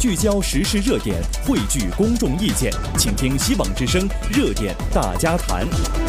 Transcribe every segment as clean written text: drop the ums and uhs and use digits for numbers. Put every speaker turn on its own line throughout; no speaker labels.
聚焦时事热点，汇聚公众意见，请听希望之声热点大家谈。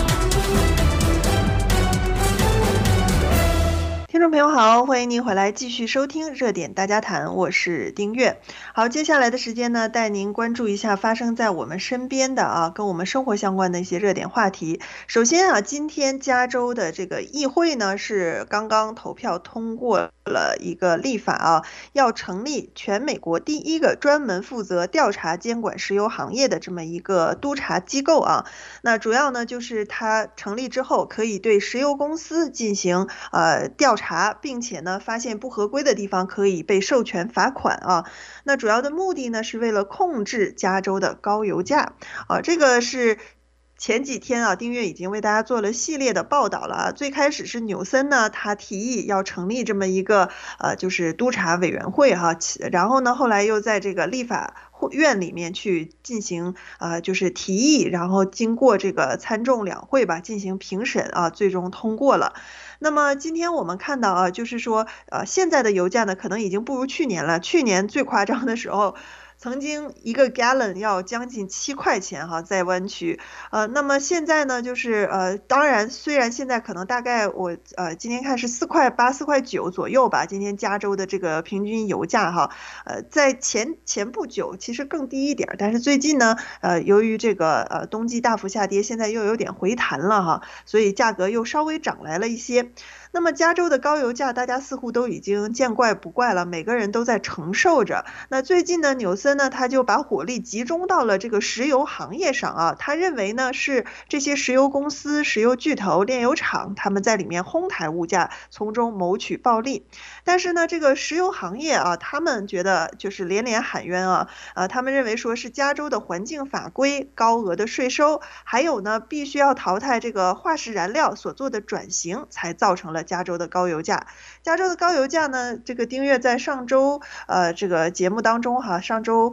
听众朋友好，欢迎您回来继续收听热点大家谈，我是丁月。好，接下来的时间呢，带您关注一下发生在我们身边的跟我们生活相关的一些热点话题。首先今天加州的这个议会呢是刚刚投票通过了一个立法要成立全美国第一个专门负责调查监管石油行业的这么一个督察机构那主要呢就是它成立之后可以对石油公司进行调查，并且呢发现不合规的地方可以被授权罚款那主要的目的呢是为了控制加州的高油价这个是前几天丁月已经为大家做了系列的报道了最开始是纽森呢他提议要成立这么一个就是督察委员会然后呢后来又在这个立法院里面去进行就是提议，然后经过这个参众两会进行评审最终通过了。那么今天我们看到就是说现在的油价呢可能已经不如去年了，去年最夸张的时候曾经一个 gallon 要将近7块钱在湾区那么现在呢就是当然虽然现在可能大概我今天看是4块8、4块9左右吧，今天加州的这个平均油价在前不久其实更低一点，但是最近呢由于这个冬季大幅下跌，现在又有点回弹了所以价格又稍微涨来了一些。那么加州的高油价大家似乎都已经见怪不怪了，每个人都在承受着。那最近呢纽森呢他就把火力集中到了这个石油行业上他认为呢是这些石油公司、石油巨头、炼油厂他们在里面哄抬物价，从中谋取暴利。但是呢这个石油行业他们觉得就是连连喊冤他们认为说是加州的环境法规、高额的税收，还有呢必须要淘汰这个化石燃料所做的转型，才造成了加州的高油价。加州的高油价呢，这个丁月在上周这个节目当中上周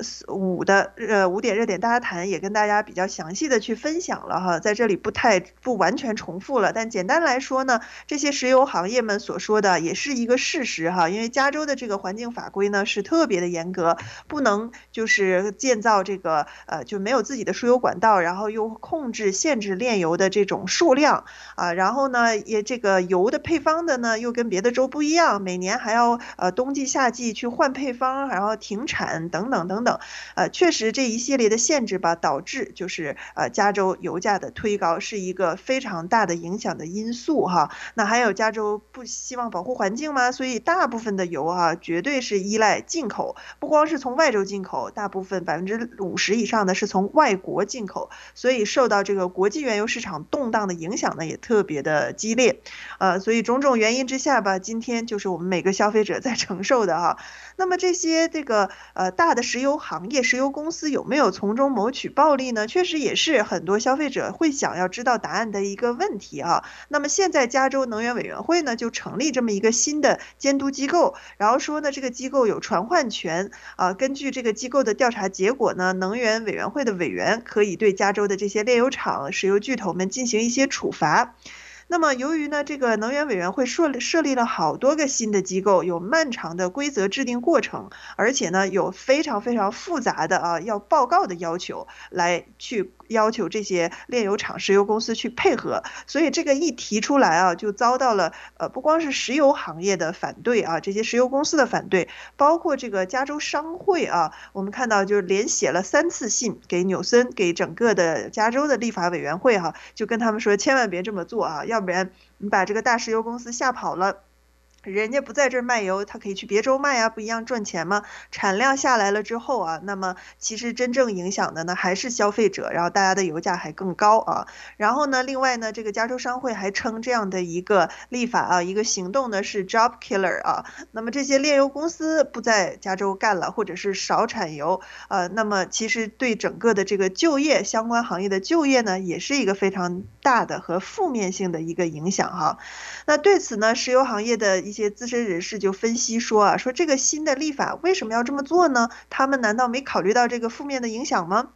5的5点热点大家谈也跟大家比较详细的去分享了在这里不完全重复了，但简单来说呢，这些石油行业们所说的也是一个事实因为加州的这个环境法规呢是特别的严格，不能就是建造这个就没有自己的输油管道，然后又控制限制炼油的这种数量然后呢也这个油的配方的呢又跟别的州不一样，每年还要冬季夏季去换配方，然后停产等等等等确实这一系列的限制导致就是加州油价的推高是一个非常大的影响的因素那还有加州不希望保护环境吗？所以大部分的油绝对是依赖进口，不光是从外州进口，大部分50%以上的是从外国进口，所以受到这个国际原油市场动荡的影响呢也特别的激烈所以种种原因之下今天就是我们每个消费者在承受的那么这些这个大的石油行业、石油公司有没有从中谋取暴利呢？确实也是很多消费者会想要知道答案的一个问题那么现在加州能源委员会呢就成立这么一个新的监督机构，然后说呢这个机构有传唤权根据这个机构的调查结果呢，能源委员会的委员可以对加州的这些炼油厂、石油巨头们进行一些处罚。那么由于呢这个能源委员会设立了好多个新的机构，有漫长的规则制定过程，而且呢有非常非常复杂的要报告的要求，来去要求这些炼油厂、石油公司去配合，所以这个一提出来就遭到了不光是石油行业的反对这些石油公司的反对，包括这个加州商会我们看到就是连写了3次信给纽森，给整个的加州的立法委员会就跟他们说千万别这么做要不然你把这个大石油公司吓跑了，人家不在这儿卖油，他可以去别州卖不一样赚钱吗？产量下来了之后那么其实真正影响的呢还是消费者，然后大家的油价还更高然后呢另外呢这个加州商会还称这样的一个立法一个行动呢是 job killer 那么这些炼油公司不在加州干了，或者是少产油那么其实对整个的这个就业相关行业的就业呢也是一个非常大的和负面性的一个影响那对此呢石油行业的一些资深人士就分析说说这个新的立法为什么要这么做呢？他们难道没考虑到这个负面的影响吗？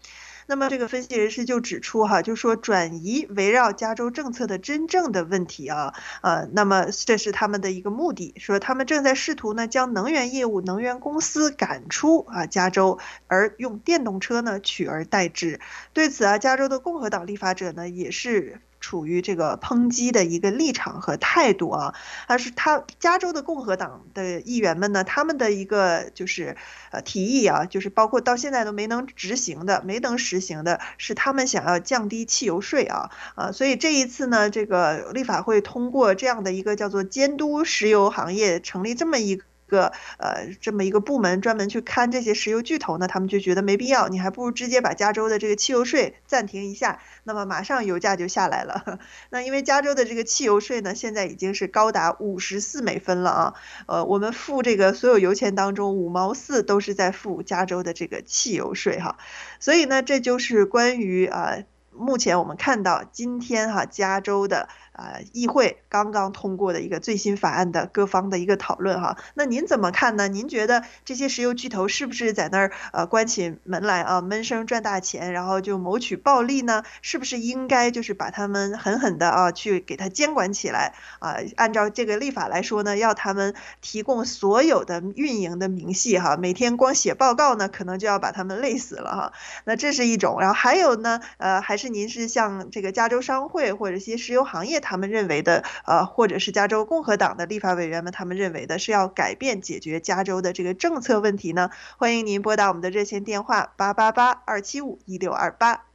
那么这个分析人士就指出哈，就说转移围绕加州政策的真正的问题啊，那么这是他们的一个目的，说他们正在试图呢将能源业务、能源公司赶出加州，而用电动车呢取而代之。对此加州的共和党立法者呢也是处于这个抨击的一个立场和态度啊，加州的共和党的议员们呢，他们的一个就是提议啊，就是包括到现在都没能实行的，是他们想要降低汽油税所以这一次呢，这个立法会通过这样的一个叫做监督石油行业，成立这么一个部门专门去看这些石油巨头呢，他们就觉得没必要，你还不如直接把加州的这个汽油税暂停一下，那么马上油价就下来了。那因为加州的这个汽油税呢，现在已经是高达54美分了我们付这个所有油钱当中5毛4都是在付加州的这个汽油税所以呢，这就是关于目前我们看到今天加州的议会刚刚通过的一个最新法案的各方的一个讨论那您怎么看呢？您觉得这些石油巨头是不是在那儿关起门来闷声赚大钱，然后就谋取暴利呢？是不是应该就是把他们狠狠的去给他监管起来按照这个立法来说呢，要他们提供所有的运营的明细每天光写报告呢，可能就要把他们累死了那这是一种，然后还有呢还是您是像这个加州商会或者一些石油行业他们认为的或者是加州共和党的立法委员们他们认为的是要改变解决加州的这个政策问题呢？欢迎您拨打我们的热线电话888-275-1628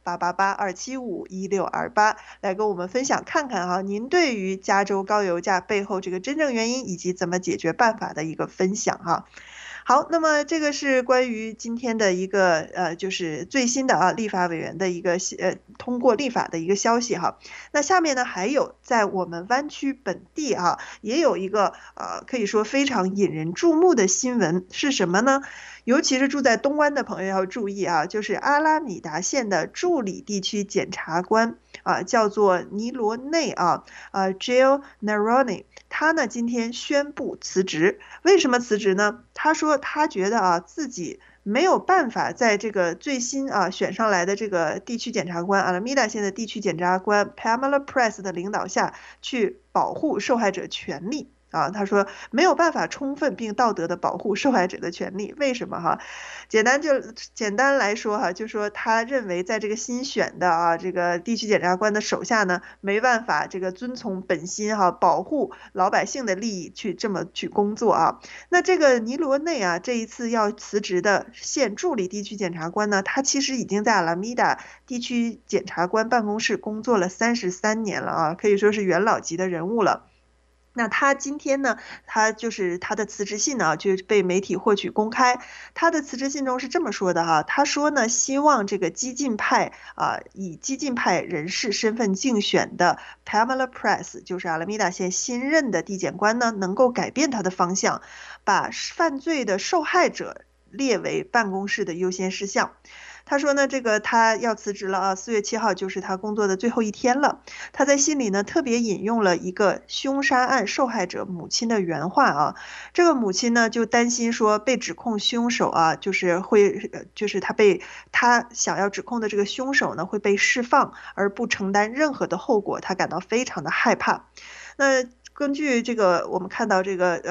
888-275-1628来跟我们分享看看您对于加州高油价背后这个真正原因以及怎么解决办法的一个分享好，那么这个是关于今天的一个就是最新的立法委员的一个通过立法的一个消息那下面呢还有在我们湾区本地也有一个可以说非常引人注目的新闻是什么呢？尤其是住在东湾的朋友要注意就是阿拉米达县的助理地区检察官叫做尼罗内Jill Neroni， 他呢今天宣布辞职。为什么辞职呢？他说他觉得自己没有办法在这个最新选上来的这个地区检察官阿拉米达县的地区检察官 Pamela Press 的领导下去保护受害者权利他说没有办法充分并道德的保护受害者的权利。为什么简单来说就说他认为在这个新选的这个地区检察官的手下呢，没办法这个遵从本心保护老百姓的利益去这么去工作那这个尼罗内这一次要辞职的县助理地区检察官呢，他其实已经在阿拉米达地区检察官办公室工作了33年了可以说是元老级的人物了。那他今天呢，他的辞职信呢就被媒体获取公开。他的辞职信中是这么说的他说呢，希望这个激进派以激进派人士身份竞选的 Pamela Press， 就是阿拉米达县新任的地检官呢，能够改变他的方向，把犯罪的受害者列为办公室的优先事项。他说呢，这个他要辞职了4月7号就是他工作的最后一天了。他在信里呢特别引用了一个凶杀案受害者母亲的原话这个母亲呢就担心说被指控凶手就是他想要指控的这个凶手呢会被释放而不承担任何的后果，他感到非常的害怕。那根据这个我们看到这个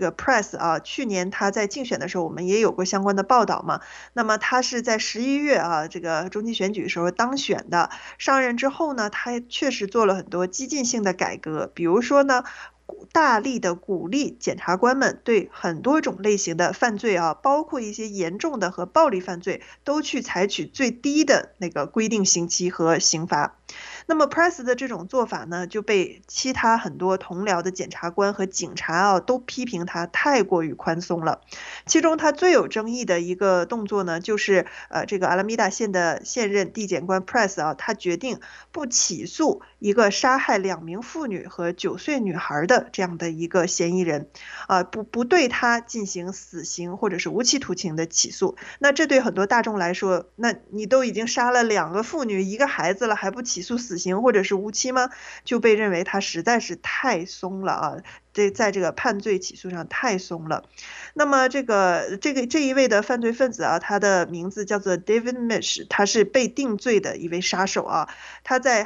Press 去年他在竞选的时候我们也有过相关的报道嘛。那么他是在11月这个中期选举时候当选的，上任之后呢，他确实做了很多激进性的改革，比如说呢大力的鼓励检察官们对很多种类型的犯罪包括一些严重的和暴力犯罪都去采取最低的那个规定刑期和刑罚。那么 Press 的这种做法呢，就被其他很多同僚的检察官和警察都批评他太过于宽松了。其中他最有争议的一个动作呢，就是这个阿拉米达县的现任地检官 Press 他决定不起诉一个杀害2名妇女和9岁女孩的这样的一个嫌疑人不对他进行死刑或者是无期徒刑的起诉。那这对很多大众来说，那你都已经杀了2个妇女1个孩子了，还不起诉死刑或者是无期吗？就被认为他实在是太松了在这个判罪起诉上太松了。那么这一位的犯罪分子啊，他的名字叫做 David Mish， 他是被定罪的一位杀手啊。他在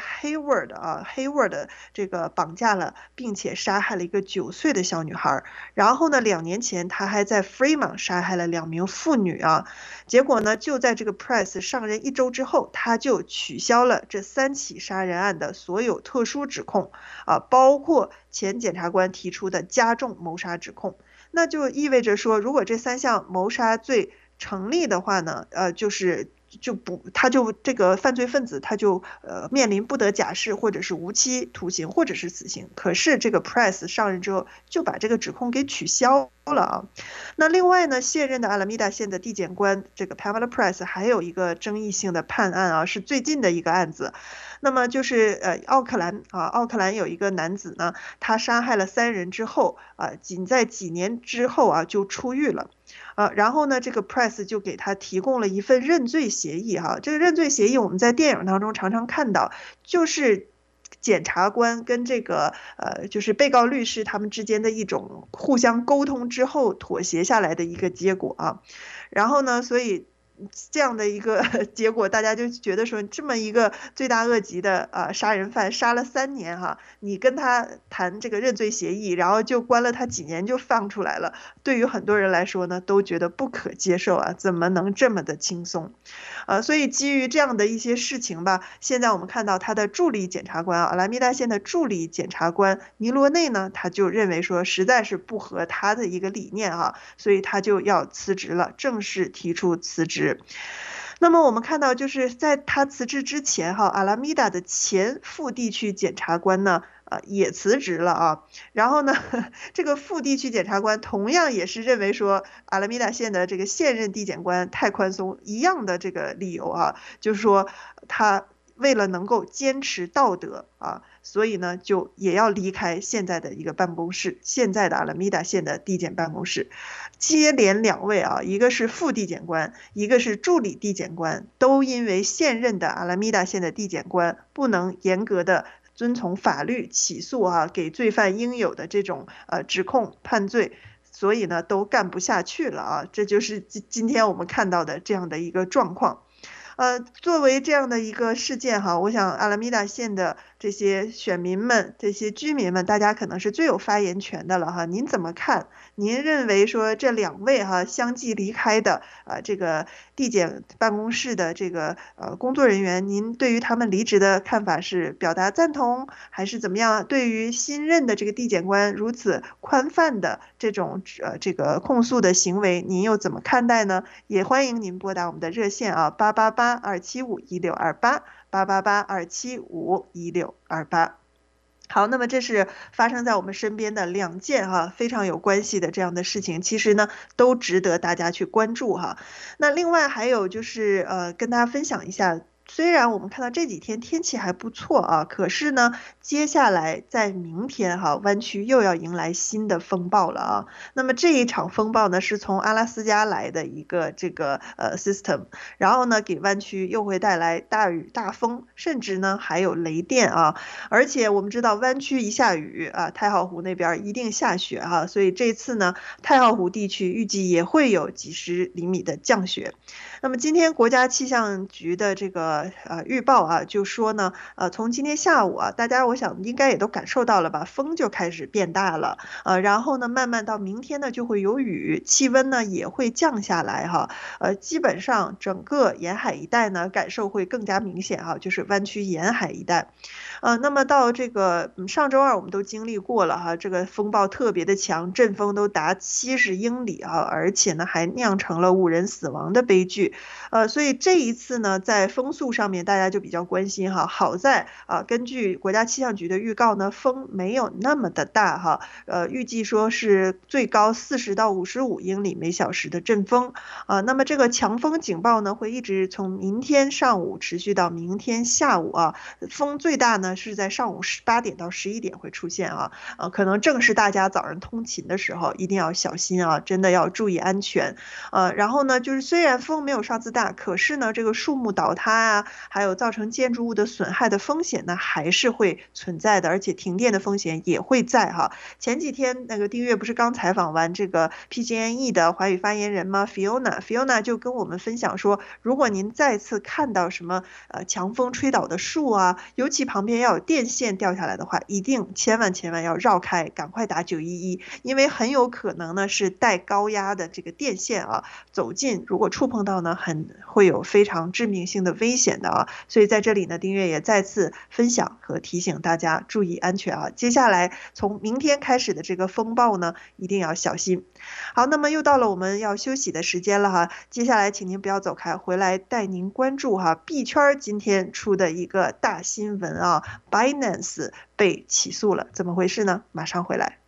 Hayward 这个绑架了并且杀害了一个9岁的小女孩。然后呢，2年前他还在 Fremont 杀害了2名妇女啊。结果呢，就在这个 Price 上任1周之后，他就取消了这3起杀人案的所有特殊指控啊，包括前检察官提出的加重谋杀指控。那就意味着说，如果这3项谋杀罪成立的话呢，他就这个犯罪分子他就面临不得假释或者是无期徒刑或者是死刑。可是这个 Price 上任之后就把这个指控给取消了啊。那另外呢，现任的阿拉米达县的地检官这个 Pamela Price 还有一个争议性的判案啊，是最近的一个案子。那么就是奥克兰有一个男子呢，他杀害了3人之后仅在几年之后就出狱了。然后呢，这个 Price 就给他提供了一份认罪协议哈。这个认罪协议我们在电影当中常常看到，就是检察官跟这个就是被告律师他们之间的一种互相沟通之后妥协下来的一个结果啊。然后呢，所以这样的一个结果，大家就觉得说，这么一个罪大恶极的杀人犯，杀了3年哈，你跟他谈这个认罪协议，然后就关了他几年就放出来了，对于很多人来说呢，都觉得不可接受啊，怎么能这么的轻松？所以基于这样的一些事情吧，现在我们看到他的助理检察官阿拉米达县的助理检察官尼罗内呢，他就认为说实在是不合他的一个理念所以他就要辞职了，正式提出辞职。那么我们看到，就是在他辞职之前阿拉米达的前副地区检察官呢，也辞职了然后呢，这个副地区检察官同样也是认为说阿拉米达县的这个现任地检官太宽松，一样的这个理由就是说他为了能够坚持道德所以呢，就也要离开现在的一个办公室，现在的阿拉米达县的地检办公室。接连2位一个是副地检官，一个是助理地检官，都因为现任的阿拉米达县的地检官不能严格的遵从法律起诉给罪犯应有的这种指控判罪，所以呢都干不下去了这就是今天我们看到的这样的一个状况。作为这样的一个事件我想阿拉米达县的这些选民们、这些居民们，大家可能是最有发言权的了您怎么看？您认为说这2位相继离开的这个地检办公室的这个工作人员，您对于他们离职的看法是表达赞同还是怎么样？对于新任的这个地检官如此宽泛的这种这个控诉的行为，您又怎么看待呢？也欢迎您拨打我们的热线888-275-1628 888-275-1628。好，那么这是发生在我们身边的2件非常有关系的这样的事情，其实呢都值得大家去关注那另外还有就是跟大家分享一下。虽然我们看到这几天天气还不错可是呢，接下来在明天湾区又要迎来新的风暴了那么这一场风暴呢，是从阿拉斯加来的一个这个system， 然后呢，给湾区又会带来大雨大风，甚至呢还有雷电而且我们知道湾区一下雨太浩湖那边一定下雪所以这次呢，太浩湖地区预计也会有几十厘米的降雪。那么今天国家气象局的这个预报就说呢，从今天下午大家我想应该也都感受到了吧，风就开始变大了然后呢，慢慢到明天呢就会有雨，气温呢也会降下来基本上整个沿海一带呢感受会更加明显就是湾区沿海一带那么到这个上周2我们都经历过了这个风暴特别的强，阵风都达70英里而且呢还酿成了5人死亡的悲剧所以这一次呢，在风速上面大家就比较关心好在根据国家气象局的预告呢，风没有那么的大预计说是最高40到55英里每小时的阵风那么这个强风警报呢，会一直从明天上午持续到明天下午风最大呢是在上午8点到11点会出现可能正是大家早上通勤的时候，一定要小心真的要注意安全然后呢，就是虽然风没有上次大，可是呢，这个树木倒塌呀，还有造成建筑物的损害的风险呢，还是会存在的，而且停电的风险也会在哈。前几天那个丁月不是刚采访完这个 PG&E 的华语发言人吗？Fiona 就跟我们分享说，如果您再次看到什么强风吹倒的树啊，尤其旁边要有电线掉下来的话，一定千万要绕开，赶快打911，因为很有可能呢是带高压的这个电线啊，走近如果触碰到呢，会有非常致命性的危险的啊。所以在这里呢，丁月也再次分享和提醒大家注意安全啊。接下来从明天开始的这个风暴呢，一定要小心。好，那么又到了我们要休息的时间了哈，接下来请您不要走开，回来带您关注哈币圈今天出的一个大新闻啊，Binance 被起诉了，怎么回事呢？马上回来。